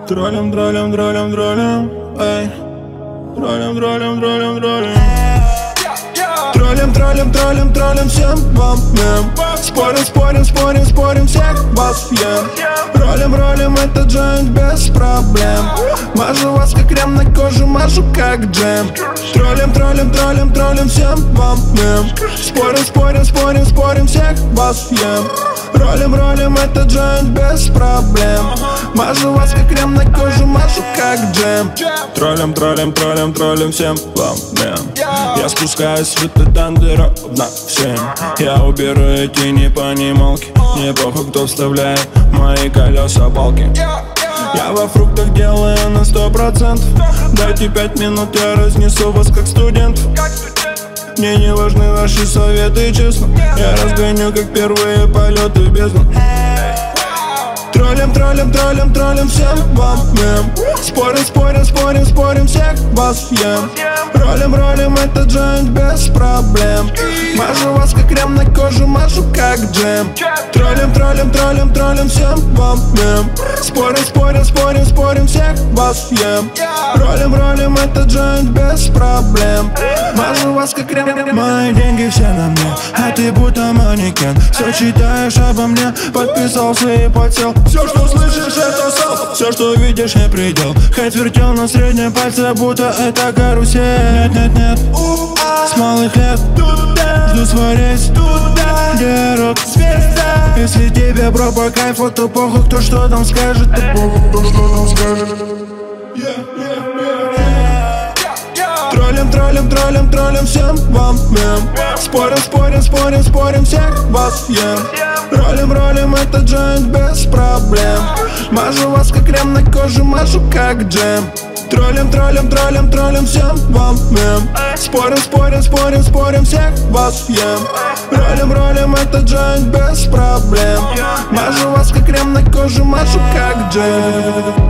Троллим, троллим, троллим, троллим, эй. Троллим, троллим, троллим, троллим. Троллим, троллим, троллим, троллим всем вам мем. Спорим, спорим, спорим, спорим, всех вас ем. Ролим, ролим этот джойнт без проблем. Мажу вас как крем на кожу, мажу как джем. Троллим, троллим, троллим, троллим всем вам мем. Спорим, спорим, спорим, спорим, всех вас ем. Ролим, ролим этот джойнт без проблем. Мажу вас как крем на кожу, мажу как джем. Троллим, троллим, троллим, троллим всем вам мем. Я спускаюсь в этот тандыр ровно в 7. Я уберу эти непонималки. Не похуй, кто вставляет в мои колеса палки. Я во фруктах делаю на 100%. Дайте 5 минут, я разнесу вас как студент. Мне не важны ваши советы, честно. Я разгоню, как первые полеты в бездну. Троллим, троллим, троллим, троллим всем вам мем. Спорим, спорим, спорим, спорим, всех вас ем. Ролим, ролим этот джойнт без проблем. Мажу вас как крем на кожу, мажу как джем. Троллим, троллим, троллим, троллим всем вам мем. Спорим, спорим, спорим, спорим, всех вас ем. Ролим, ролим этот джойнт без проблем. Мажу вас как крем. Мои деньги все на мне, а ты будто манекен. Все читаешь обо мне, подписался и потел. Все, что слышишь, это селф. Все, что видишь, не предел. Хоть вертел на среднем пальце, будто это карусель. Нет, нет, нет, с малых лет жду свой рейс, где рот звезда. Если тебе, бро, по кайфу, то похуй, кто что там скажет. То похуй, кто что там скажет. Троллим, троллим, троллим, троллим всем вам мем. Спорим, спорим, спорим, спорим, всех вас ем. Ролим, ролим этот джойнт без проблем. Мажу вас как крем на кожу, мажу как джем. Троллим, троллим, троллим, троллим всем вам мем. Спорим, спорим, спорим, спорим, всех вас ем. Ролим, ролим этот джойнт без проблем. Мажу вас как крем на кожу, мажу как джем.